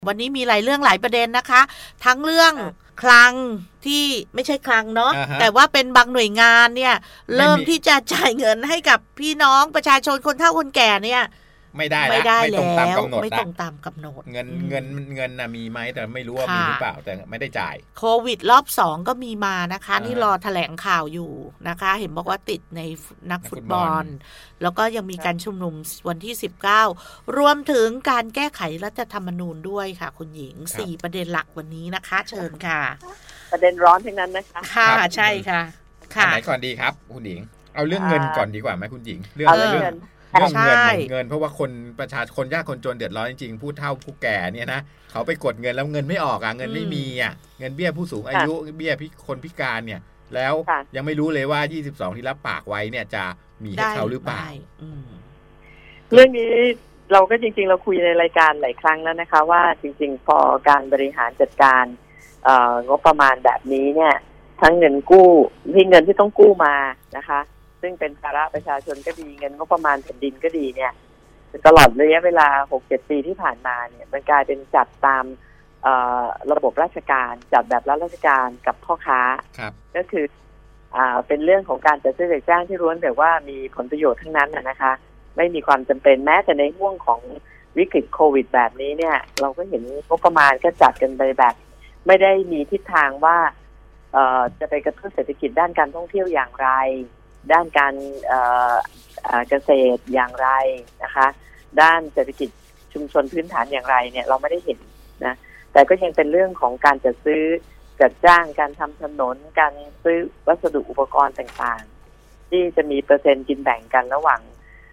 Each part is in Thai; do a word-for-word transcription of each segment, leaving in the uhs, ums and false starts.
วันนี้มีหลายเรื่องหลายประเด็นนะคะทั้งเรื่องคลังที่ไม่ใช่คลังเนาะ uh-huh. แต่ว่าเป็นบางหน่วยงานเนี่ยเริ่มที่จะจ่ายเงินให้กับพี่น้องประชาชนคนเฒ่าคนแก่เนี่ยไม่ได้ไม่ได้แล้วไม่ตรงตามกำหนดเงินเงินเงินน่ะมีไหมแต่ไม่รู้ว่ามีหรือเปล่าแต่ไม่ได้จ่ายโควิดรอบสองก็มีมานะคะนี่รอแถลงข่าวอยู่นะคะเห็นบอกว่าติดในนักฟุตบอลแล้วก็ยังมีการชุมนุมวันที่สิบเก้ารวมถึงการแก้ไขรัฐธรรมนูญด้วยค่ะคุณหญิงสี่ประเด็นหลักวันนี้นะคะเชิญค่ะประเด็นร้อนทั้งนั้นนะคะค่ะใช่ค่ะค่ะไหนก่อนดีครับคุณหญิงเอาเรื่องเงินก่อนดีกว่าไหมคุณหญิงเรื่องเรื่องเรื่องเงินเงินเพราะว่าคนประชาชนยากคนจนเดือดร้อนจริงๆผู้เฒ่าผู้แก่เนี่ยนะเขาไปกดเงินแล้วเงินไม่ออกอ่ะเงินไม่มีอ่ะเงินเบี้ยผู้สูงอายุเบี้ยคนพิการเนี่ยแล้วยังไม่รู้เลยว่ายี่สิบสองที่รับปากไว้เนี่ยจะมีให้เขาหรือเปล่าเรื่องนี้เราก็จริงๆเราคุยในรายการหลายครั้งแล้วนะคะว่าจริงๆพอการบริหารจัดการงบประมาณแบบนี้เนี่ยทั้งเงินกู้ที่เงินที่ต้องกู้มานะคะซึ่งเป็นภาระประชาชนก็ดีเงินงบประมาณแผ่นดินก็ดีเนี่ยตลอดระยะเวลา หกเจ็ด ปีที่ผ่านมาเนี่ยมันกลายเป็นจัดตามระบบราชการจัดแบบรัฐราชการกับพ่อค้าก็คืออ่าเป็นเรื่องของการจัดซื้อจัดจ้างที่ล้วนแต่ว่ามีผลประโยชน์ทั้งนั้นนะคะไม่มีความจำเป็นแม้แต่ในห่วงของวิกฤตโควิดแบบนี้เนี่ยเราก็เห็นงบประมาณก็จัดกันไปแบบไม่ได้มีทิศทางว่าเอ่อจะไปกระตุ้นเศรษฐกิจด้านการท่องเที่ยวอย่างไรด้านการเอ่อเกษตรอย่างไรนะคะด้านเศรษฐกิจชุมชนพื้นฐานอย่างไรเนี่ยเราไม่ได้เห็นนะแต่ก็ยังเป็นเรื่องของการจัดซื้อจัดจ้างการทำถนนการซื้อวัสดุอุปกรณ์ต่างๆที่จะมีเปอร์เซ็นต์กินแบ่งกันระหว่าง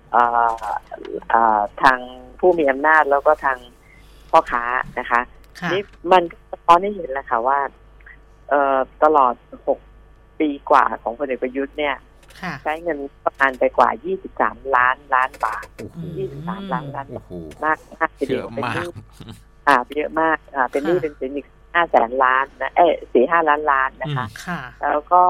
ทางผู้มีอำนาจแล้วก็ทางพ่อค้านะคะนี่มันสะท้อนให้เห็นแล้วค่ะว่าตลอดหกปีกว่าของพลเอกประยุทธ์เนี่ยใช้เงินประมาณไปกว่ายี่สิบสามล้านล้านบาทยี่สิบสามล้านล้านมากมากทีเดียวเป็นหนี้อ่าเยอะมากอ่าเป็นหนี้เป็นสินอีกห้าแสนล้านนะเอ๊ะสี่ห้าล้านล้านนะคะแล้วก็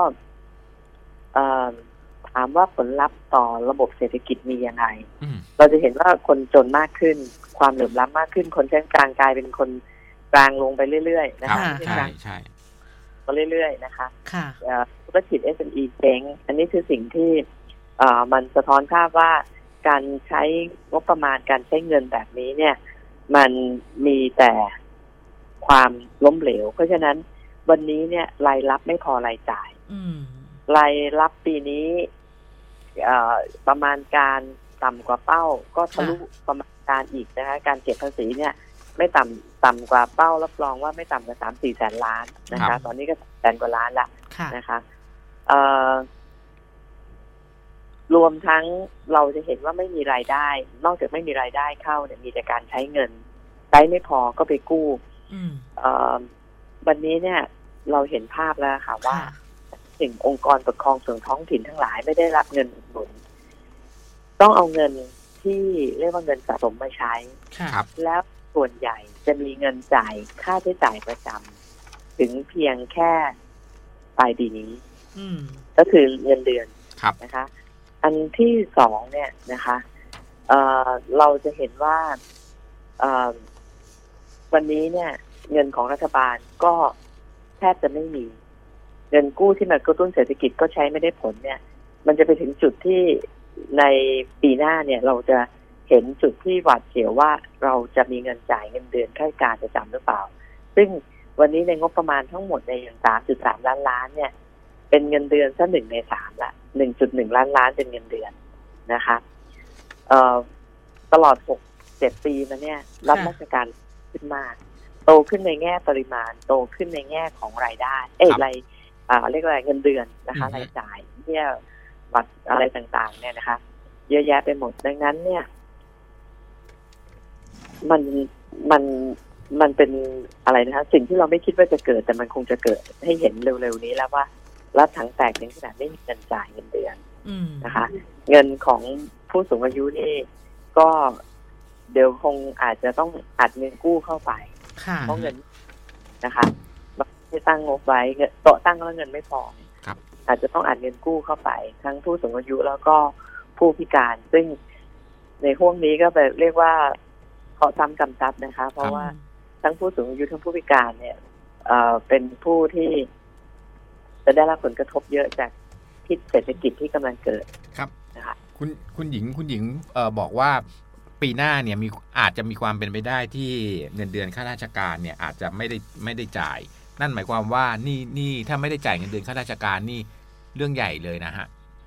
ถามว่าผลลัพธ์ต่อระบบเศรษฐกิจมียังไงเราจะเห็นว่าคนจนมากขึ้นความเหลื่อมล้ำมากขึ้นคนชั้นกลางกลายเป็นคนกลางลงไปเรื่อยๆนะคะใช่ใช่ก็เรื่อยๆนะคะธุรกิจ เอส เอ็ม อี เจ๊งอันนี้คือสิ่งที่มันสะท้อนภาพว่าการใช้งบประมาณการใช้เงินแบบนี้เนี่ยมันมีแต่ความล้มเหลวเพราะฉะนั้นวันนี้เนี่ยรายรับไม่พอรายจ่ายรายรับปีนี้ประมาณการต่ำกว่าเป้าก็ทะลุประมาณการอีกนะคะการเก็บภาษีเนี่ยไม่ต่ำต่ำกว่าเป้ารับรองว่าไม่ต่ำกว่าสามสี่แสนล้านนะคะตอนนี้ก็แสนกว่าล้านละนะคะรวมทั้งเราจะเห็นว่าไม่มีรายได้นอกจากไม่มีรายได้เข้าเนี่ยมีแต่การใช้เงินใช้ไม่พอก็ไปกู้วันนี้เนี่ยเราเห็นภาพแล้วค่ะว่าสิ่งองค์กรปกครองส่วนท้องถิ่นทั้งหลายไม่ได้รับเงินอุดหนุนต้องเอาเงินที่เรียกว่าเงินสะสมมาใช้แล้วส่วนใหญ่จะมีเงินจ่ายค่าใช้จ่ายประจำถึงเพียงแค่ปลายปีนี้ก็คือเงินเดือนนะคะอันที่สองเนี่ยนะคะเอ่อเราจะเห็นว่าเอ่อวันนี้เนี่ยเงินของรัฐบาลก็แทบจะไม่มีเงินกู้ที่มากระตุ้นเศรษฐกิจก็ใช้ไม่ได้ผลเนี่ยมันจะไปถึงจุดที่ในปีหน้าเนี่ยเราจะเห็นจุดที่หวาดเสียวว่าเราจะมีเงินจ่ายเงินเดือนข้าราชการประจำหรือเปล่าซึ่งวันนี้ในงบประมาณทั้งหมดในอย่าง สามจุดสาม ล้านล้านเนี่ยเป็นเงินเดือนซะหนึ่งในสามละ หนึ่งจุดหนึ่ง ล้านล้านเป็นเงินเดือนนะคะเอ่อตลอด หกเจ็ด ปีมาเนี่ยรับราชการขึ้นมากโตขึ้นในแง่ปริมาณโตขึ้นในแง่ของรายได้เอ้ยรายอ่าเรียกว่าเงินเดือนนะคะรายจ่ายเนี่ยบัตรอะไรต่างๆเนี่ยนะคะเยอะแยะไปหมดดังนั้นเนี่ยมันมันมันเป็นอะไรนะคะสิ่งที่เราไม่คิดว่าจะเกิดแต่มันคงจะเกิดให้เห็นเร็วๆนี้แล้วว่ารัฐถังแตกถึงขนาดไม่มีเงินจ่ายเงินเดือนนะคะเงินของผู้สูงอายุนี่ก็เดี๋ยวคงอาจจะต้องอัดเงินกู้เข้าไปเพราะเงินนะคะที่ตั้งงบไว้โต๊ะตั้งแล้วเงินไม่พออาจจะต้องอัดเงินกู้เข้าไปทั้งผู้สูงอายุแล้วก็ผู้พิการซึ่งในห่วงนี้ก็แบบเรียกว่าขอซ้ำกำซับนะคะเพราะว่าทั้งผู้สูงอายุทั้งผู้พิการเนี่ยเอ่อเป็นผู้ที่จะได้รับผลกระทบเยอะจากพิษเศรษฐกิจที่กำลังเกิดครับนะคะคุณคุณหญิงคุณหญิงเอ่อบอกว่าปีหน้าเนี่ยมีอาจจะมีความเป็นไปได้ที่เงินเดือนข้าราชการเนี่ยอาจจะไม่ได้ไม่ได้จ่ายนั่นหมายความว่านี่นี่ถ้าไม่ได้จ่ายเงินเดือนข้าราชการนี่เรื่องใหญ่เลยนะฮะ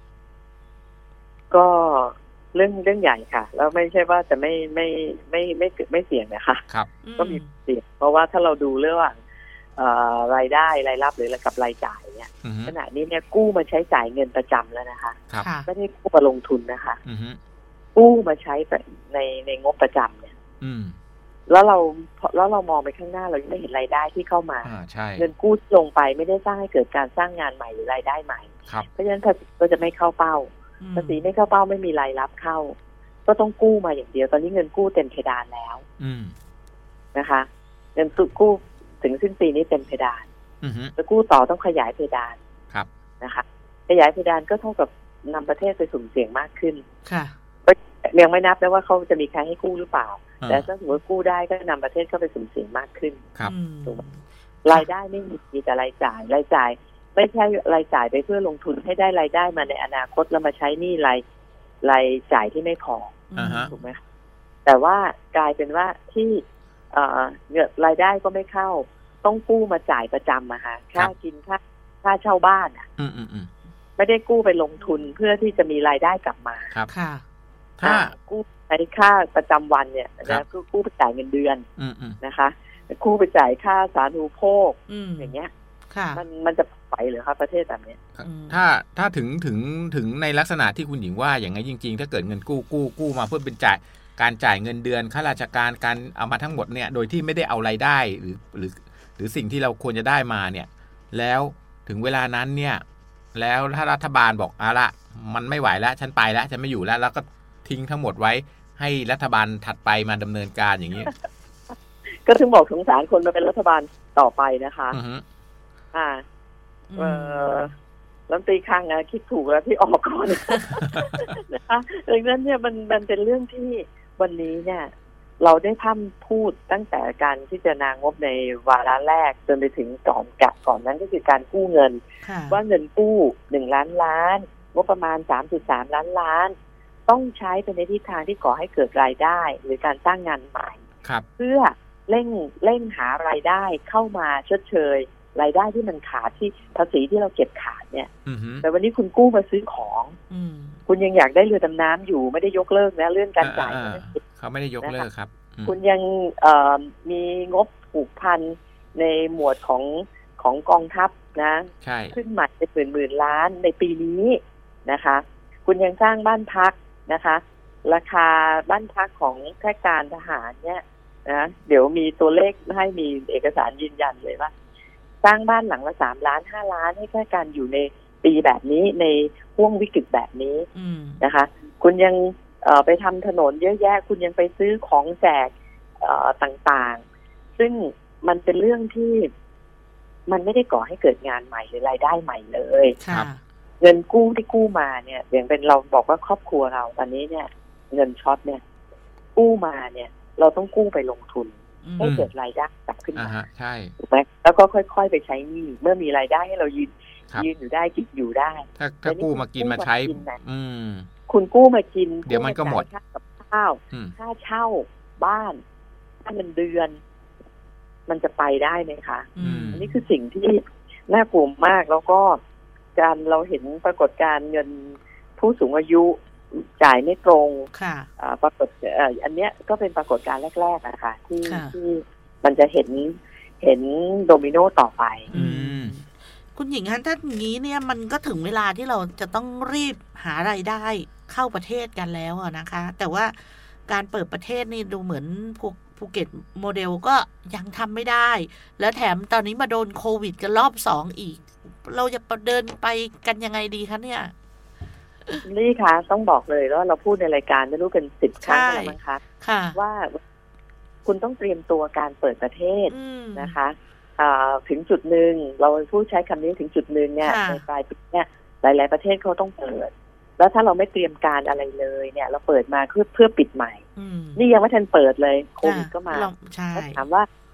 ก็เรื่องเรื่องใหญ่ค่ะแล้วไม่ใช่ว่าจะไม่ไม่ไม่ไม่ไม่เสี่ยงนะคะครับก็มีเสี่ยงเพราะว่าถ้าเราดูเรื่องรายได้รายรับหรือกับรายจ่ายเนี่ยขณะนี้เนี่ยกู้มาใช้จ่ายเงินประจำแล้วนะคะไม่ได้กู้มาลงทุนนะคะกู้มาใช้ในในงบประจำเนี่ยแล้วเราแล้วเรามองไปข้างหน้าเราไม่เห็นรายได้ที่เข้ามาเงินกู้ลงไปไม่ได้สร้างให้เกิดการสร้างงานใหม่หรือรายได้ใหม่เพราะฉะนั้นภาษีก็จะไม่เข้าเป้าภาษีไม่เข้าเป้าไม่มีรายรับเข้าก็ต้องกู้มาอย่างเดียวตอนนี้เงินกู้เต็มเพดานแล้วนะคะเงินกู้ถึงสิ้นปีนี้เต็มเพดานจะกู้ต่อต้องขยายเพดานนะคะขยายเพดานก็เท่ากับนำประเทศไปสุ่มเสี่ยงมากขึ้นค่ะยังไม่นับนะว่าเขาจะมีใครให้กู้หรือเปล่าแต่ถ้าสมมติกู้ได้ก็นำประเทศเข้าไปสุ่มเสี่ยงมากขึ้นครับรายได้ไม่มีแต่รายจ่ายรายจ่ายไม่ใช่รายจ่ายไปเพื่อลงทุนให้ได้รายได้มาในอนาคตแล้วมาใช้หนี้รายรายจ่ายที่ไม่พอถูกไหมแต่ว่ากลายเป็นว่าที่เงินรายได้ก็ไม่เข้าต้องกู้มาจ่ายประจำอะค่ะค่ากินค่าค่าเช่าบ้านอะไม่ได้กู้ไปลงทุนเพื่อที่จะมีรายได้กลับมาครับค่ะถ้ากู้ใช้ค่าประจำวันเนี่ยนะก็กู้ไปจ่ายเงินเดือนนะคะกู้ไปจ่ายค่าสาธารณูปโภคอย่างเงี้ยมันมันจะไหวหรือครับประเทศแบบนี้ถ้าถ้าถึงถึงถึงในลักษณะที่คุณหญิงว่าอย่างไงจริงๆถ้าเกิดเงินกู้กู้กู้มาเพื่อเป็นจ่ายการจ่ายเงินเดือนข้าราชการการเอามาทั้งหมดเนี่ยโดยที่ไม่ได้เอารายได้หรือหรือหรือสิ่งที่เราควรจะได้มาเนี่ยแล้วถึงเวลานั้นเนี่ยแล้วถ้ารัฐบาลบอกเอาละมันไม่ไหวแล้วฉันไปแล้วฉันไม่อยู่แล้วแล้วก็ทิ้งทั้งหมดไว้ให้รัฐบาลถัดไปมาดำเนินการอย่างนี้ก็ถึงบอกสงสารคนมาเป็นรัฐบาลต่อไปนะคะอ่าเออรัฐมนตรีคลังนะคิดถูกแล้วที่ออกก่อนนะคะดังนั้นเนี่ยมันมันเป็นเรื่องที่วันนี้เนี่ยเราได้พร่ำพูดตั้งแต่การพิจารณางบในวาระแรกจนไปถึงก่อนกะก่อนนั้นก็คือการกู้เงินว่าเงินกู้หนึ่งล้านล้านงบประมาณ สามจุดสาม ล้านล้านต้องใช้ไปในทิศทางที่ก่อให้เกิดรายได้หรือการสร้างงานใหม่เพื่อเร่งเร่งหารายได้เข้ามาชดเชยรายได้ที่มันขาดที่ภาษีที่เราเก็บขาดเนี่ยแต่วันนี้คุณกู้มาซื้อของคุณยังอยากได้เรือดำน้ำอยู่ไม่ได้ยกเลิกนะเรื่องการจ่ายเขาไม่ได้ยกเลิกครับคุณยังมีงบผูกพันในหมวดของของกองทัพนะขึ้นใหม่เป็นหมื่นหมื่นล้านในปีนี้นะคะคุณยังสร้างบ้านพักนะคะราคาบ้านพักของข้าราชการทหารเนี่ยนะเดี๋ยวมีตัวเลขให้มีเอกสารยืนยันเลยว่าสร้างบ้านหลังละสามล้านห้าล้านให้ข้าราชการอยู่ในปีแบบนี้ในห่วงวิกฤตแบบนี้นะคะคุณยังเอ่อไปทำถนนเยอะแยะคุณยังไปซื้อของแจกเอ่อต่างๆซึ่งมันเป็นเรื่องที่มันไม่ได้ก่อให้เกิดงานใหม่หรือรายได้ใหม่เลยเงินกู้ที่กู้มาเนี่ยอย่างเป็นเราบอกว่าครอบครัวเราตอนนี้เนี่ยเงินช็อตเนี่ยกู้มาเนี่ยเราต้องกู้ไปลงทุนให้เกิดรายได้กลับขึ้นมาใช่ถูกไหมแล้วก็ค่อยๆไปใช้หนี้เมื่อมีรายได้ให้เรายืนยืนอยู่ได้กินอยู่ได้ถ้าถ้ากู้มากินมาใช้อืมคุณกู้มากินเดี๋ยวมันก็หมดค่ากับข้าวค่าเช่าบ้านค่าเงินเดือนมันจะไปได้ไหมคะอันนี้คือสิ่งที่น่ากลัวมากแล้วก็การเราเห็นปรากฏการณ์เงินผู้สูงอายุจ่ายไม่ตรงค่ะปรากฏอันเนี้ยก็เป็นปรากฏการณ์แรกๆนะคะที่ที่มันจะเห็นเห็นโดมิโนต่อไปคุณหญิงฮะถ้าอย่างนี้เนี่ยมันก็ถึงเวลาที่เราจะต้องรีบหารายได้เข้าประเทศกันแล้วนะคะแต่ว่าการเปิดประเทศนี่ดูเหมือนพวกภูเก็ตโมเดลก็ยังทำไม่ได้แล้วแถมตอนนี้มาโดนโควิดกันรอบสองอีกเราจะเดินไปกันยังไงดีคะเนี่ยนี่ค่ะต้องบอกเลยว่าเราพูดในรายการไม่รู้เป็นสิบครั้งแล้วมั้งคะว่าคุณต้องเตรียมตัวการเปิดประเทศนะคะถึงจุดหนึ่งเราพูดใช้คำนี้ถึงจุดหนึ่งเนี่ยในปลายปีเนี่ยหลายๆประเทศเขาต้องเปิดแล้วถ้าเราไม่เตรียมการอะไรเลยเนี่ยเราเปิดมาเพื่อเพื่อปิดใหม่นี่ยังไม่ทันเปิดเลยโควิดก็มาแล้วถามว่า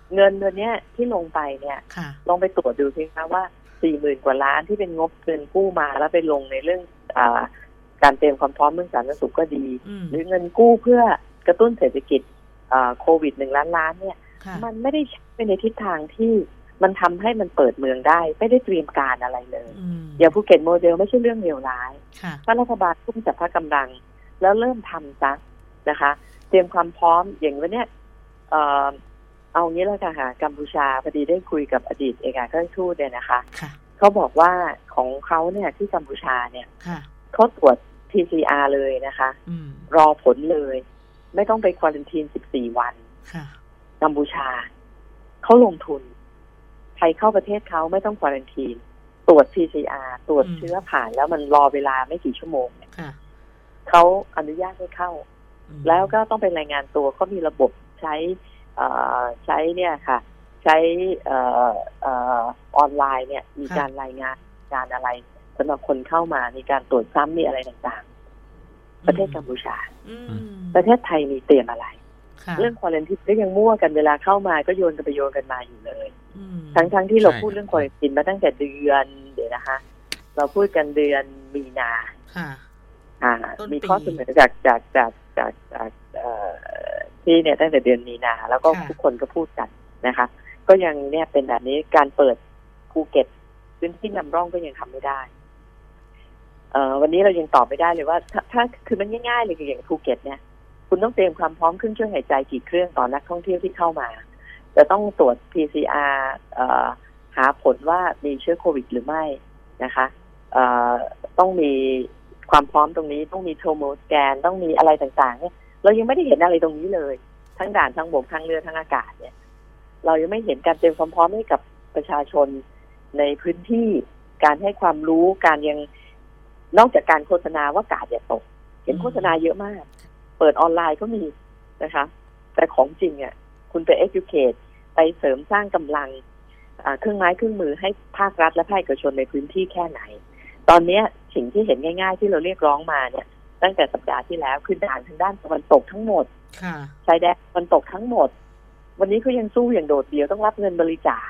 เงินตัวเนี้ยที่ลงไปเนี่ยลองไปตรวจดูสิคะว่าสี่หมื่นกว่าล้านที่เป็นงบเงินกู้มาแล้วไปลงในเรื่องอ่าการเตรียมความพร้อมเรื่องสาธารณสุขก็ดีหรือเงินกู้เพื่อกระตุ้นเศรษฐกิจโควิดหนึ่งล้านล้านเนี่ยมันไม่ได้ไปในทิศทางที่มันทำให้มันเปิดเมืองได้ไม่ได้เตรียมการอะไรเลยอย่างภูเก็ตโมเดลไม่ใช่เรื่องเลวร้ายถ้ารัฐบาลทุ่มจัดพกำลังแล้วเริ่มทำซะนะคะเตรียมความพร้อมอย่างวันเนี้ยเอ่อเอางี้แล้วกันค่ะกัมพูชาพอดีได้คุยกับอดีตเอกอัครราชทูตเนี่ยนะคะเขาบอกว่าของเขาเนี่ยที่กัมพูชาเนี่ยเขาตรวจ พี ซี อาร์ เลยนะคะรอผลเลยไม่ต้องไปควอรันทีนสิบสี่วันกัมพูชาเขาลงทุนใครเข้าประเทศเขาไม่ต้องควอรันทีนตรวจ พี ซี อาร์ ตรวจเชื้อผ่านแล้วมันรอเวลาไม่กี่ชั่วโมงเนี่ยเขาอนุญาตให้เข้าแล้วก็ต้องเป็นรายงานตัวเขามีระบบใช้ใช้เนี่ยค่ะใช้ออนไลน์เนี่ยมีการรายงานการอะไรสำหรับคนเข้ามามีการตรวจซ้ำมีอะไรต่างๆประเทศกัมพูชาประเทศไทยมีเตรียมอะไรเรื่องควอรันทีนก็ยังมั่วกันเวลาเข้ามาก็โยนกันไปโยนกันมาอยู่เลยทั้งๆที่เราพูดเรื่องควอรันทีนมาตั้งแต่เดือนเดี๋ยวนะคะเราพูดกันเดือนมีนาอ่ามีข้อเสนอจากจากจากจากจากที่เนี่ยตั้งแต่เดือนมีนาแล้วก็ทุกคนก็พูดกันนะคะก็ยังเนี่ยเป็นแบบนี้การเปิดภูเก็ตพื้นที่นำร่องก็ยังทำไม่ได้เอ่อวันนี้เรายังตอบไม่ได้เลยว่าถ้าถ้าคือมันง่ายๆเลยอย่างภูเก็ตเนี่ยคุณต้องเตรียมความพร้อมเครื่องช่วยหายใจกี่เครื่องต่อนักท่องเที่ยวที่เข้ามาจะต้องตรวจ พี ซี อาร์ เอ่อหาผลว่ามีเชื้อโควิดหรือไม่นะคะเอ่อต้องมีความพร้อมตรงนี้ต้องมีโทรโมสแกนต้องมีอะไรต่างๆเนี่ยเรายังไม่ได้เห็นอะไรตรงนี้เลยทั้งด่านทั้งบกทั้งเรือทั้งอากาศเนี่ยเรายังไม่เห็นการเตรียมความพร้อมให้กับประชาชนในพื้นที่การให้ความรู้การยังนอกจากการโฆษณาว่ากาดอย่าตกเห็นโฆษณาเยอะมากเปิดออนไลน์ก็มีนะคะแต่ของจริงอ่ะคุณไป educate ไปเสริมสร้างกำลังเครื่องไม้เครื่องมือให้ภาครัฐและภาคเอกชนในพื้นที่แค่ไหนตอนนี้สิ่งที่เห็นง่ายๆที่เราเรียกร้องมาเนี่ยตั้งแต่สัปดาห์ที่แล้วคือด่านทางด้านตะวันตกทั้งหมดชายแดนตะวันตกทั้งหมดวันนี้เขายังสู้อย่างโดดเดี่ยวต้องรับเงินบริจาค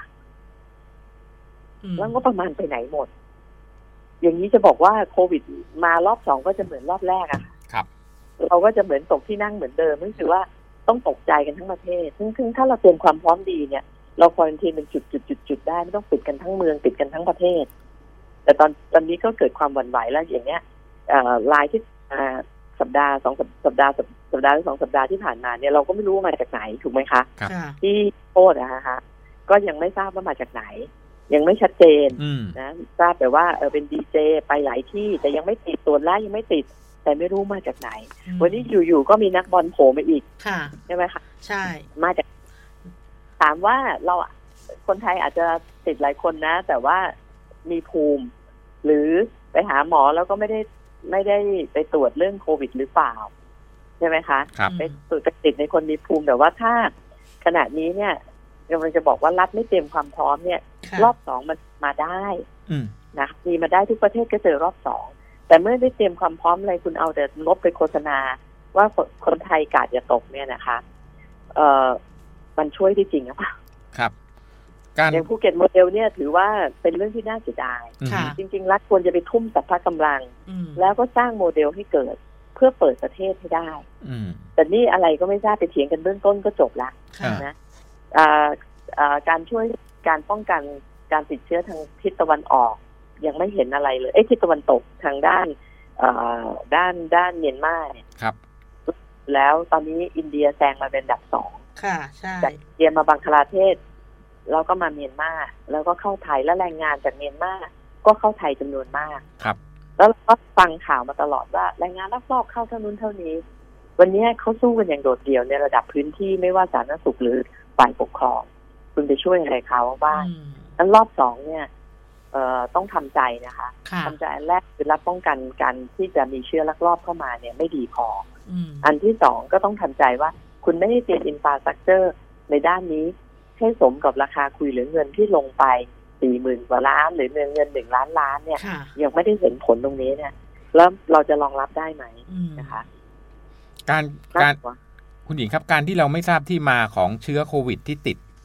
แล้วก็ประมาณไปไหนหมดอย่างนี้จะบอกว่าโควิดมารอบสองก็จะเหมือนรอบแรกอะครับเราก็จะเหมือนตกที่นั่งเหมือนเดิมนั่นคือว่าต้องตกใจกันทั้งประเทศซึ่งถ้าเราเตรียมความพร้อมดีเนี่ยเราควอรันทีนเป็นจุดๆๆได้ไม่ต้องปิดกันทั้งเมืองปิดกันทั้งประเทศแต่ตอนตอนนี้ก็เกิดความหวั่นไหวแล้วอย่างเนี้ยรายที่สัปดาห์สองสัปดาห์สัปดาห์หรือสองสัปดาห์ที่ผ่านมาเนี่ยเราก็ไม่รู้ว่ามาจากไหนถูกไหมคะที่โทษนะคะก็ยังไม่ทราบว่ามาจากไหนยังไม่ชัดเจนนะทราบแต่ว่าเออเป็นดีเจไปหลายที่แต่ยังไม่ติดตัวล่ายังไม่ติดแต่ไม่รู้มาจากไหนวันนี้อยู่ๆก็มีนักบอลโผล่มาอีกใช่ไหมคะใช่มาจากถามว่าเราคนไทยอาจจะติดหลายคนนะแต่ว่ามีภูมิหรือไปหาหมอแล้วก็ไม่ได้ไม่ได้ไปตรวจเรื่องโควิดหรือเปล่าใช่ไหมคะไปตรวจติดในคนมีภูมิแต่ว่าถ้าขณะนี้เนี่ยกำลังจะบอกว่ารัฐไม่เตรียมความพร้อมเนี่ยรอบสองมันมาได้นะมีมาได้ทุกประเทศก็เจอรอบสองแต่เมื่อได้เตรียมความพร้อมอะไรคุณเอาแต่งบไปโฆษณาว่าคนไทยกาดอย่าตกเนี่ยนะคะเอ่อมันช่วยได้จริงหรือเปล่าครับอย่างภูเก็ตโมเดลเนี่ยถือว่าเป็นเรื่องที่น่าเสียดายจริงๆรัฐควรจะไปทุ่มสรรพกำลังแล้วก็สร้างโมเดลให้เกิดเพื่อเปิดประเทศให้ได้แต่นี่อะไรก็ไม่ทราบไปเถียงกันเบื้องต้นก็จบละนะการช่วยการป้องกันการติดเชื้อทางทิศตะวันออกยังไม่เห็นอะไรเลยเอ้ทิศตะวันตกทางด้านด้านด้านเมียนมาเนี่ยครับแล้วตอนนี้อินเดียแซงมาเป็นอันดับสองค่ะใช่จากอินเดียมาบังคลาเทศแล้วก็มาเมียนมาแล้วก็เข้าไทยและแรงงานจากเมียนมาก็เข้าไทยจำนวนมากครับแล้วก็ฟังข่าวมาตลอดว่าแรงงานลักลอบเข้าเท่านู้นเท่านี้วันนี้เขาสู้กันอย่างโดดเดี่ยวในระดับพื้นที่ไม่ว่าสาธารณสุขหรือฝ่ายปกครองคุณไปช่วยอะไรเขาบ้างนั้นรอบสองเนี่ยเอ่อต้องทำใจนะคะทำใจอันแรกคือรับป้องกันการที่จะมีเชื้อลักลอบเข้ามาเนี่ยไม่ดีพออันที่สองก็ต้องทำใจว่าคุณไม่ได้เตรียมอินฟราสตรัคเจอร์ในด้านนี้ให้สมกับราคาคุยหรือเงินที่ลงไปสี่หมื่นกว่าล้านหรือเงินเงินหนึ่งล้านล้านเนี่ยยังไม่ได้เห็นผลตรงนี้เนี่ยแล้วเราจะรองรับได้ไหมนะคะการการคุณหญิงครับการที่เราไม่ทราบที่มาของเชื้อโควิดที่ติด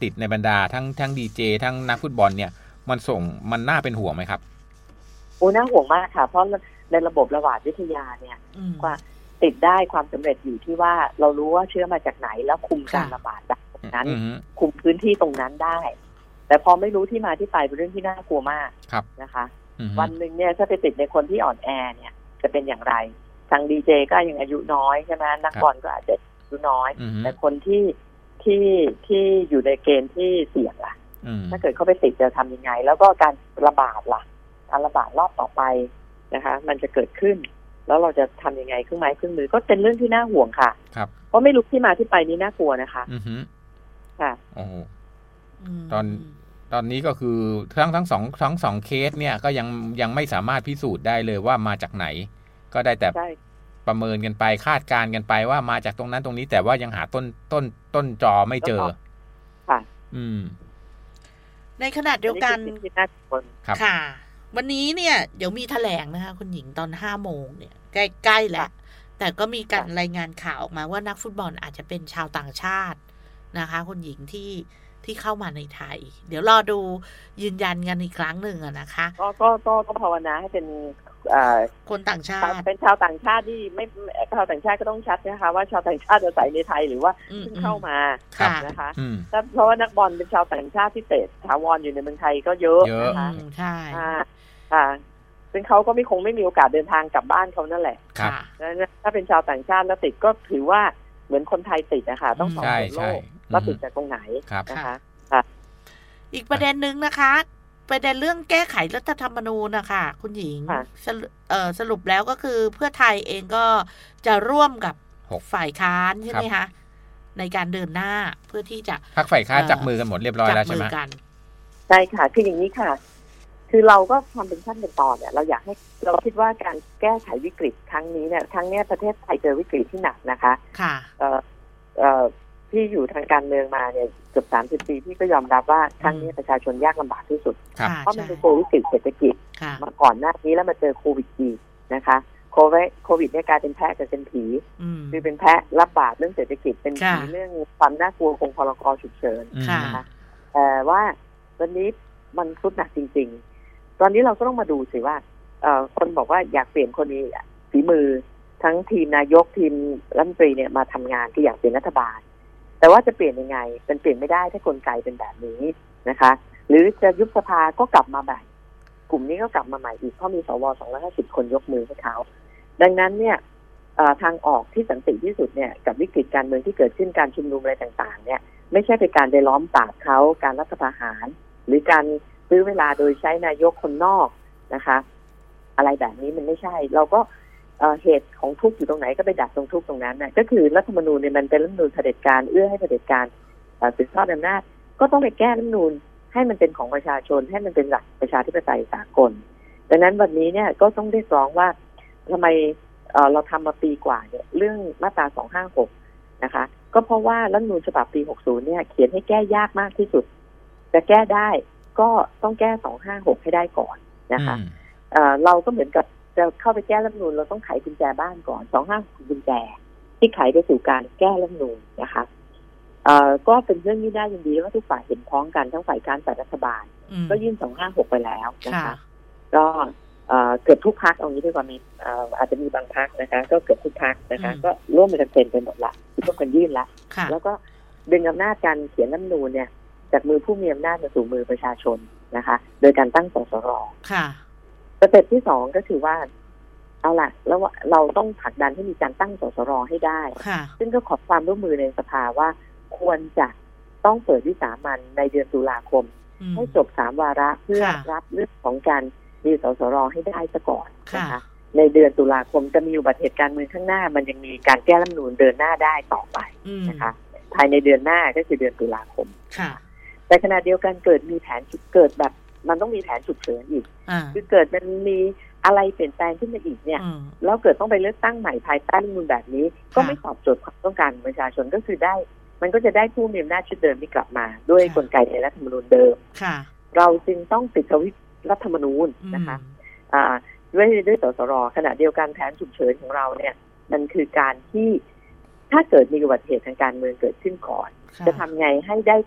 ติดในบรรดาทั้งทั้งดีเจทั้งนักฟุตบอลเนี่ยมันส่งมันน่าเป็นห่วงไหมครับโอ้น่าห่วงมากค่ะเพราะในระบบระบาดวิทยาเนี่ยกว่าติดได้ความสำเร็จอยู่ที่ว่าเรารู้ว่าเชื้อมาจากไหนแล้วคุมการระบาดได้ตรงนั้นคุมพื้นที่ตรงนั้นได้แต่พอไม่รู้ที่มาที่ไปเป็นเรื่องที่น่ากลัวมากนะคะวันหนึ่งเนี่ยถ้าไปติดในคนที่อ่อนแอเนี่ยจะเป็นอย่างไรทางดีเจก็ยังอายุน้อยใช่ไหมนักบอลก็อาจจะอายุน้อยแต่คนที่ที่ที่อยู่ในเกณฑ์ที่เสี่ยงล่ะถ้าเกิดเขาไปติดจะทำยังไงแล้วก็การระบาดล่ะการระบาดรอบต่อไปนะคะมันจะเกิดขึ้นแล้วเราจะทำยังไงเครื่องไม้เครื่องมือก็เป็นเรื่องที่น่าห่วงค่ะครับเพราะไม่รู้ที่มาที่ไปนี้น่ากลัวนะคะอือฮึค่ะโอ้ตอนตอนนี้ก็คือทั้งทั้งสองทั้งสองเคสเนี่ยก็ยังยังไม่สามารถพิสูจน์ได้เลยว่ามาจากไหนก็ได้แต่ประเมินกันไปคาดการณ์กันไปว่ามาจากตรงนั้นตรงนี้แต่ว่ายังหาต้นต้นต้นจอไม่เจอค่ะอืมในขณะเดียวกันค่ะวันนี้เนี่ยเดี๋ยวมีแถลงนะคะคุณหญิงตอนห้าโมงเนี่ยใกล้ๆแล้วแต่ก็มีการรายงานข่าวออกมาว่านักฟุตบอลอาจจะเป็นชาวต่างชาตินะคะคุณหญิงที่ที่เข้ามาในไทยเดี๋ยวรอดูยืนยันกันอีกครั้งหนึ่งอะนะคะก็ก็ก็ก็ภาวนาให้เป็นคนต่างชาติเป็นชาวต่างชาติที่ไม่ชาวต่างชาติก็ต้องชัดนะคะว่าชาวต่างชาติอาศัยในไทยหรือว่าเพิ่งเข้ามานะคะเพราะว่านักบอลเป็นชาวต่างชาติที่เตะถาวรอยู่ในเมืองไทยก็เยอะนะคะใช่ค่ะซึ่งเขาก็ไม่คงไม่มีโอกาสเดินทางกลับบ้านเขานั่นแหละถ้าเป็นชาวต่างชาติแล้วติดก็ถือว่าเหมือนคนไทยติดนะคะต้องสอบสวนโรคว่าติดจากตรงไหนนะคะอีกประเด็นหนึ่งนะคะประเด็นเรื่องแก้ไขรัฐธรรมนูญนะคะคุณหญิงสรุปแล้วก็คือเพื่อไทยเองก็จะร่วมกับฝ่ายค้านใช่ไหมคะในการเดินหน้าเพื่อที่จะพรรคฝ่ายค้านจับมือกันหมดเรียบร้อยแล้วใช่ไหมใช่ค่ะคืออย่างนี้ค่ะคือเราก็ทำเป็นขั้นเป็นตอนเนี่ยเราอยากให้เราคิดว่าการแก้ไขวิกฤตครั้งนี้เนี่ยครั้งนี้ประเทศไทยเจอวิกฤตที่หนักนะคะค่ะเอ่อเอ่อที่อยู่ทางการเมืองมาเนี่ยเกือบสามสิบปีที่ก็ยอมรับว่าครั้งนี้ประชาชนยากลำบากที่สุดเพราะมันเป็นโควิดเศรษฐกิจมาก่อนหน้านี้แล้วมาเจอโควิดอีกนะคะโควิดโควิดเนี่ยกลายเป็นแพะกับเป็นผีคือเป็นแพะรับบาปเรื่องเศรษฐกิจเป็นผีเรื่องความน่ากลัวของพรกฉุกเฉินนะคะแต่ว่าวันนี้มันทุดหนักจริงๆตอนนี้เราก็ต้องมาดูสิว่าคนบอกว่าอยากเปลี่ยนคนนี้ฝีมือทั้งทีมนายกทีมรัฐมนตรีเนี่ยมาทำงานที่อยากเป็นรัฐบาลแต่ว่าจะเปลี่ยนยังไงเป็นเปลี่ยนไม่ได้ถ้ากลไกเป็นแบบนี้นะคะหรือจะยุบสภาก็กลับมาใหม่กลุ่มนี้ก็กลับมาใหม่อีกเพราะมีสวสองร้อยห้าสิบคนยกมือให้เขาดังนั้นเนี่ยทางออกที่สันติที่สุดเนี่ยกับวิกฤตการเมืองที่เกิดขึ้นการชุมนุมอะไรต่างๆเนี่ยไม่ใช่เป็นการไปล้อมปราบเขาการรัฐประหารหรือการซื้อเวลาโดยใช้นายกคนนอกนะคะอะไรแบบนี้มันไม่ใช่เราก็เหตุของทุกข์อยู่ตรงไหนก็ไปดักตรงทุกข์ตรงนั้นนะก็คือรัฐธรรมนูญเนี่ยมันเป็นรัฐธรรมนูญเผด็จการเอื้อให้เผด็จการสืบทอดอำนาจก็ต้องไปแก้รัฐธรรมนูญให้มันเป็นของประชาชนให้มันเป็นหลักประชาธิปไตยสากลดังนั้นวันนี้เนี่ยก็ต้องเรียกร้องว่าทำไมเราทำมาปีกว่าเนี่ยเรื่องมาตราสองห้าหกนะคะก็เพราะว่ารัฐธรรมนูญฉบับปีหกสิบเนี่ยเขียนให้แก้ยากมากที่สุดจะแก้ได้ก็ต้องแก้สองห้าหกให้ได้ก่อนนะคะเราก็เหมือนกับจะเข้าไปแก้รัฐธรรมนูญเราต้องไขกุญแจบ้านก่อนสองห้ากุญแจที่ไขไปสู่การแก้รัฐธรรมนูญนะคะเอ่อก็เป็นเรื่องที่น่ายินดีว่าทุกฝ่ายเห็นพ้องกันทั้งฝ่ายค้านฝ่ายรัฐบาลก็ยื่นสองห้าหกไปแล้วนะคะก็เอ่อเกือบทุกพรรคเอางี้ดีกว่ามีเอ่ออาจจะมีบางพรรคนะคะก็เกือบทุกพรรคนะคะก็ร่วมกันเซ็นไปหมดละร่วมกันยื่นละแล้วก็ดึงอำนาจการเขียนรัฐธรรมนูญเนี่ยจากมือผู้มีอำนาจมาสู่มือประชาชนนะคะโดยการตั้งสสรค่ะสเต็ปที่สองก็คือว่าเอาล่ะแล้วเราต้องผลักดันให้มีการตั้งสสรให้ได้ซึ่งก็ขอความร่วมมือในสภาว่าควรจะต้องเปิดวิสามัญในเดือนตุลาคมให้จบสามวาระเพื่อรับเรื่องของการมีสสรให้ได้ซะก่อนนะคะในเดือนตุลาคมจะมีอุบัติเหตุการเมืองข้างหน้ามันยังมีการแก้รัฐธรรมนูญเดินหน้าได้ต่อไปนะคะภายในเดือนหน้าก็คือเดือนตุลาคมแต่ขณะเดียวกันเกิดมีแผนเกิดแบบมันต้องมีแผนฉุกเฉินอีกคือเกิดมันมีอะไรเปลี่ยนแปลงขึ้นมาอีกเนี่ยแล้วเกิดต้องไปเลือกตั้งใหม่ภายใต้รัฐธรรมนูญแบบนี้ก็ไม่ตอบโจทย์ความต้องการของประชาชนก็คือได้มันก็จะได้ผู้มีอำนาจชุดเดิมที่กลับมาด้วยกลไกในรัฐธรรมนูญเดิมเราจึงต้องปิดสวิตช์รัฐธรรมนูญนะคะด้วยด้วยสสรขณะเดียวกันแผนฉุกเฉินของเราเนี่ยมันคือการที่ถ้าเกิดมีอุบัติเหตุทางการเมืองเกิดขึ้นก่อนจะทำไงให้ได้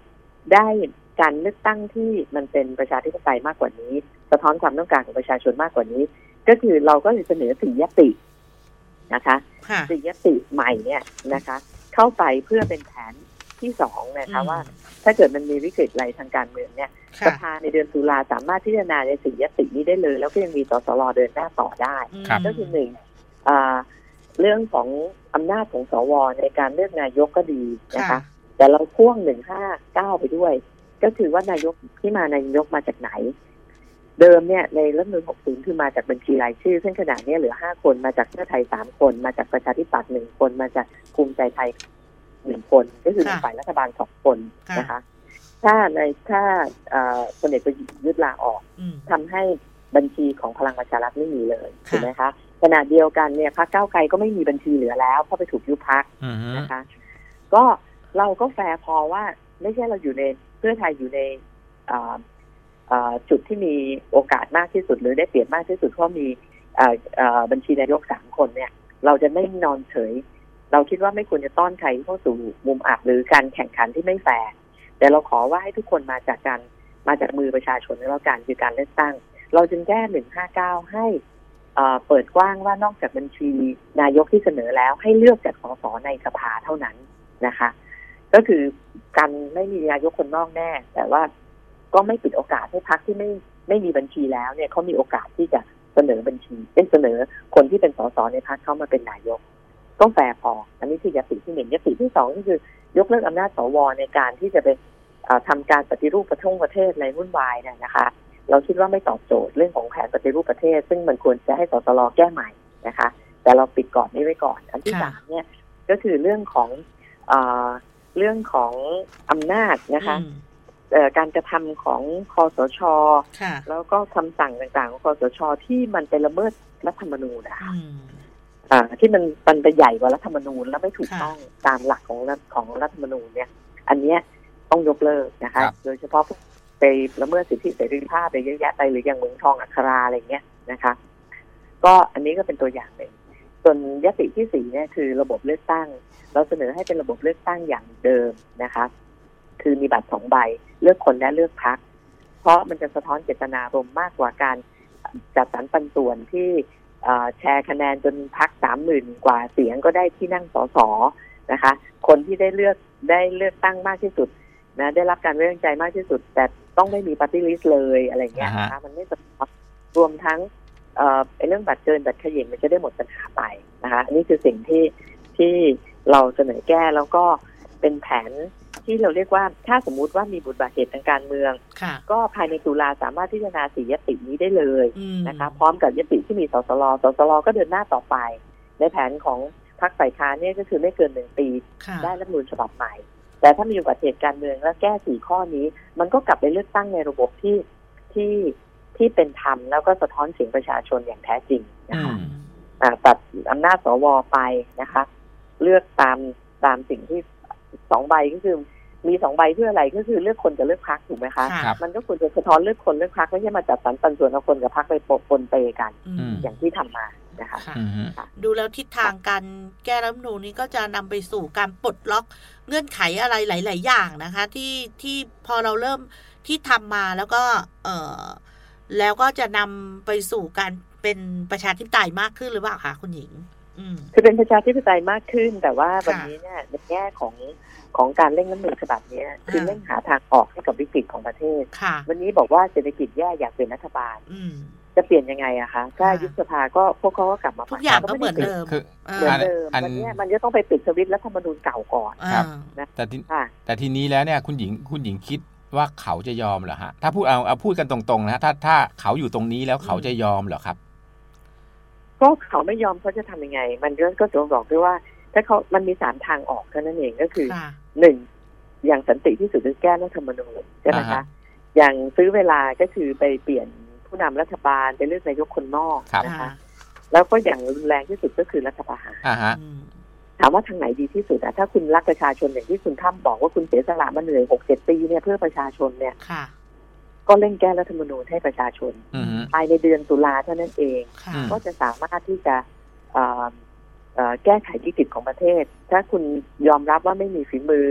ได้การเลือกตั้งที่มันเป็นประชาธิปไตยมากกว่านี้สะท้อนความต้องการของประชาชนมากกว่านี้ก็คือเราก็เลยเสนอสี่ยตินะคะสี่ยติใหม่เนี่ยนะคะเข้าไปเพื่อเป็นแผนที่สองนะคะว่าถ้าเกิดมันมีวิกฤตอะไรทางการเมืองเนี่ยสภาในเดือนตุลาสามารถพิจารณาในสี่ยตินี้ได้เลยแล้วก็ยังมีสสรเดินหน้าต่อได้ก็คือหนึ่งเรื่องของอำนาจของสวในการเลือกนายกก็ดีนะคะแต่เราพ่วงหนึ่งห้าเก้าไปด้วยก็คือว่านายกที่มานายกมาจากไหนเดิมเนี่ยในรัฐธรรมนูญหกสิบคือมาจากบัญชีรายชื่อซึ่งขณะนี้เหลือห้าคนมาจากเพื่อไทยสามคนมาจากประชาธิปัตย์หนึ่งคนมาจากภูมิใจไทยหนึ่งคนก็คือฝ่ายรัฐบาลสองคนนะคะถ้าในถ้าพลเอกประยุทธ์ลาออกทำให้บัญชีของพลังประชารัฐไม่มีเลยถูกไหมคะขณะเดียวกันเนี่ยพรรคก้าวไกลก็ไม่มีบัญชีเหลือแล้วเพราะไปถูกยุบพรรคนะคะก็เราก็แฟร์พอว่าไม่ใช่เราอยู่ในเพื่อไทยอยู่ในจุดที่มีโอกาสมากที่สุดหรือได้เปรียบมากที่สุดเพราะมีบัญชีนายกสามคนเนี่ยเราจะไม่นอนเฉยเราคิดว่าไม่ควรจะต้อนใครเข้าสู่มุมอับหรือการแข่งขันที่ไม่แฟร์แต่เราขอว่าให้ทุกคนมาจากการมาจากมือประชาชนแล้วกันคือการเลือกตั้งเราจึงแก้หนึ่งห้าเก้าให้เปิดกว้างว่านอกจากบัญชีนายกที่เสนอแล้วให้เลือกจากสสในสภาเท่านั้นนะคะก็คือการไม่มีนายกคนนอกแน่แต่ว่าก็ไม่ปิดโอกาสให้พรรคที่ไม่ไม่มีบัญชีแล้วเนี่ยเขามีโอกาสที่จะเสนอบัญชีเป็นเสนอคนที่เป็นสสในพรรคเข้ามาเป็นนายกก็แฟร์พออันนี้คือยติที่หนึ่งยติที่สองก็คือยกเลิกอำนาจสวในการที่จะเป็นทำการปฏิรูปประเทศประเทศในวุ่นวายเนี่ยนะคะเราคิดว่าไม่ตอบโจทย์เรื่องของแผนปฏิรูปประเทศซึ่งมันควรจะให้สสรแก้ใหม่นะคะแต่เราปิดก่อนนี้ไว้ก่อนอันที่สามเนี่ยก็คือเรื่องของเรื่องของอำนาจนะคะการกระทำของคสช.แล้วก็คำสั่งต่างๆของคสช.ที่มันเป็นละเมิดรัฐธรรมนูญนะคะที่มันมันไปใหญ่กว่ารัฐธรรมนูญและไม่ถูกต้องตามหลักของของรัฐธรรมนูญเนี่ยอันนี้ต้องยกเลิกนะคะโดยเฉพาะไปละเมิดสิทธิเสรีภาพไปเยอะแยะไปหรืออย่างเมืองทองอัคราอะไรเงี้ยนะคะก็อันนี้ก็เป็นตัวอย่างหนึ่งส่วนยติที่สี่เนี่ยคือระบบเลือกตั้งเราเสนอให้เป็นระบบเลือกตั้งอย่างเดิมนะคะคือมีบัตรสองใบเลือกคนและเลือกพรรคเพราะมันจะสะท้อนเจตนารมณ์มากกว่าการจัดสรรปันส่วนที่แชร์คะแนนจนพรรคสามหมื่นกว่าเสียงก็ได้ที่นั่งสสนะคะคนที่ได้เลือกได้เลือกตั้งมากที่สุดนะได้รับการไว้วางใจมากที่สุดแต่ต้องไม่มีปาร์ตี้ลิสต์เลยอะไรเงี้ยนะคะมันไม่สะท้อนรวมทั้งเอ่อเรื่องบัตรเกินบัตรเขย่งมันจะได้หมดปัญหาไปนะคะอันนี้คือสิ่งที่ที่เราเสนอแก้แล้วก็เป็นแผนที่เราเรียกว่าถ้าสมมุติว่ามีบทบาทเหตุทางการเมืองก็ภายในตุลาสามารถพิจารณาสี่ยตินี้ได้เลยนะคะพร้อมกับยติที่มีสสรสสรก็เดินหน้าต่อไปในแผนของพรรคฝ่ายค้านเนี่ยก็คือไม่เกินหนึ่งปีได้รัฐธรรมนูญฉบับใหม่แต่ถ้ามีบทบาทเหตุการเมืองแล้วแก้สี่ข้อนี้มันก็กลับไปเลือกตั้งในระบบที่ที่ที่เป็นธรรมแล้วก็สะท้อนเสียงประชาชนอย่างแท้จริงนะคะตัดอำนาจสวไปนะคะเลือกตามตามสิ่งที่สองใบก็คือมีสองใบเพื่ออะไรก็คือเลือกคนกับเลือกพรรคถูกไหมคะมันก็ควรจะสะท้อนเลือกคนเลือกพรรคไม่ใช่มาจัดสรรปันส่วนเอาคนกับพรรคไปปนเปกันอย่างที่ทำมานะคะดูแล้วทิศทางการแก้รัฐธรรมนูญนี้ก็จะนำไปสู่การปลดล็อกเงื่อนไขอะไรหลายๆอย่างนะคะที่ที่พอเราเริ่มที่ทำมาแล้วก็เออแล้วก็จะนำไปสู่การเป็นประชาธิปไตยมากขึ้นหรือเปล่าคะคุณหญิงคือเป็นประชาธิปไตยมากขึ้นแต่ว่าวันนี้เนี่ยในแง่ของของการเร่งรัฐธรรมนูญฉบับนี้คือเร่งหาทางออกให้กับวิกฤตของประเทศวันนี้บอกว่าเศรษฐกิจแย่อยากเป็นรัฐบาลจะเปลี่ยนยังไงอะคะถ้ายุบสภาก็พวกเขาก็กลับมาทุกอย่างก็เหมือนเดิมเหมือนเดิมวันนี้มันจะต้องไปปิดสวิตช์รัฐธรรมนูญเก่าก่อนนะแต่แต่ทีนี้แล้วเนี่ยคุณหญิงคุณหญิงคิดว่าเขาจะยอมเหรอฮะถ้าพูดเอาเอาพูดกันตรงๆนะถ้าถ้าเขาอยู่ตรงนี้แล้วเขาจะยอมเหรอครับก็เขาไม่ยอมเขาจะทำยังไงมันก็ก็จะบอกด้วยว่าถ้าเขามันมีสามทางออกเท่านั้นเองก็คือหนึ่งอย่างสันติที่สุดคือแก้รัฐธรรมนูญใช่ไหมคะอย่างซื้อเวลาก็คือไปเปลี่ยนผู้นำรัฐบาลไปเลือกนายกคนนอกนะคะแล้วก็อย่างรุนแรงที่สุดก็คือรัฐประหารถามว่าทางไหนดีที่สุดอะถ้าคุณรักประชาชนอย่างที่คุณท่ำบอกว่าคุณเสียสละมาเหนื่อยหกเจ็ดปีเนี่ยเพื่อประชาชนเนี่ยก็เร่งแก้รัฐธรรมนูญให้ประชาชนภายในเดือนตุลาเท่านั้นเองก็จะสามารถที่จะแก้ไขวิกฤตของประเทศถ้าคุณยอมรับว่าไม่มีฝีมือ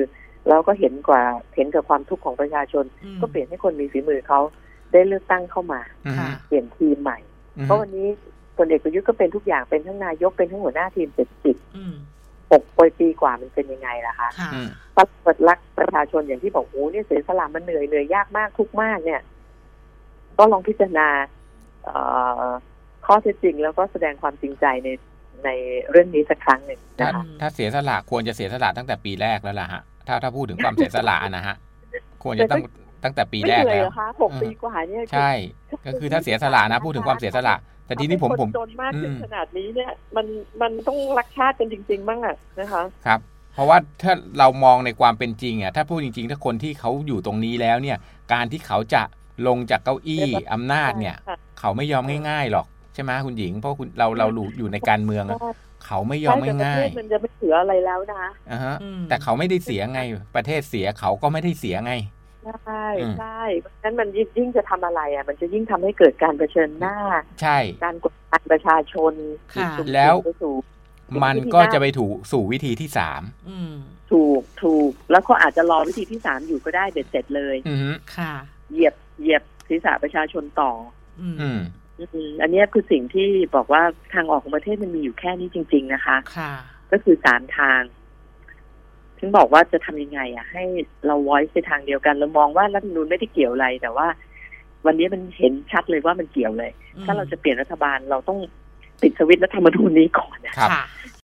แล้วก็เห็นกว่าเห็นกับความทุกข์ของประชาชนก็เปลี่ยนให้คนมีฝีมือเขาได้เลือกตั้งเข้ามาเปลี่ยนทีมใหม่เพราะวันนี้พลเอกประยุทธ์ก็เป็นทุกอย่างเป็นทั้งนายกเป็นทั้งหัวหน้าทีมเศรษฐกิจหกปีกว่ามันเป็นยังไงล่ะคะปัจจุบันรักประชาชนอย่างที่บอกโอ้เนี่ยเสียสละมันเหนื่อยเหนื่อยยากมากทุกมากเนี่ยก็ลองพิจารณาข้อเท็จจริงแล้วก็แสดงความจริงใจในในเรื่องนี้สักครั้งหนึ่งนะคะถ้าเสียสละควรจะเสียสละตั้งแต่ปีแรกแล้วล่ะฮะถ้าถ้าพูดถึงความเสียสละนะฮะควรจะต้องตั้งแต่ปีแรกแล้วหกปีกว่าเนี่ยใช่ก็คือถ้าเสียสละนะพูดถึงความเสียสละแต่ทีนี้ผมผมจนมากถึงขนาดนี้เนี่ยมันมันต้องรักชาติกันจริงๆบ้างอ่ะนะคะครับเพราะว่าถ้าเรามองในความเป็นจริงอ่ะถ้าพูดจริงๆถ้าคนที่เขาอยู่ตรงนี้แล้วเนี่ยการที่เขาจะลงจากเก้าอี้อำนาจเนี่ยเขาไม่ยอมง่ายๆหรอกใช่ไหมคุณหญิงเพราะคุณเราเราอยู่ในการเมืองเขาไม่ยอมง่ายๆมันจะไม่เสียอะไรแล้วนะอ่าฮะแต่เขาไม่ได้เสียไงประเทศเสียเขาก็ไม่ได้เสียไงใช่ใช่เพราะฉะนั้นมันยิ่งจะทำอะไรอ่ะมันจะยิ่งทำให้เกิดการเผชิญหน้าใช่การกดดันประชาชนแล้วมันก็จะไปถูกสู่วิธีที่สามถูกถูกแล้วเขาอาจจะรอวิธีที่สามอยู่ก็ได้เบ็ดเสร็จเลยค่ะเหยียบเหยียบศีรษะประชาชนต่ออืมอันนี้คือสิ่งที่บอกว่าทางออกของประเทศมันมีอยู่แค่นี้จริงๆนะคะค่ะก็คือสามทางถึงบอกว่าจะทำยังไงอ่ะให้เราไว้ในทางเดียวกันเรามองว่ารัฐธรรมนูญไม่ได้เกี่ยวอะไรแต่ว่าวันนี้มันเห็นชัดเลยว่ามันเกี่ยวเลยถ้าเราจะเปลี่ยนรัฐบาลเราต้องปิดสวิตช์รัฐธรรมนูญนี้ก่อนนะครับ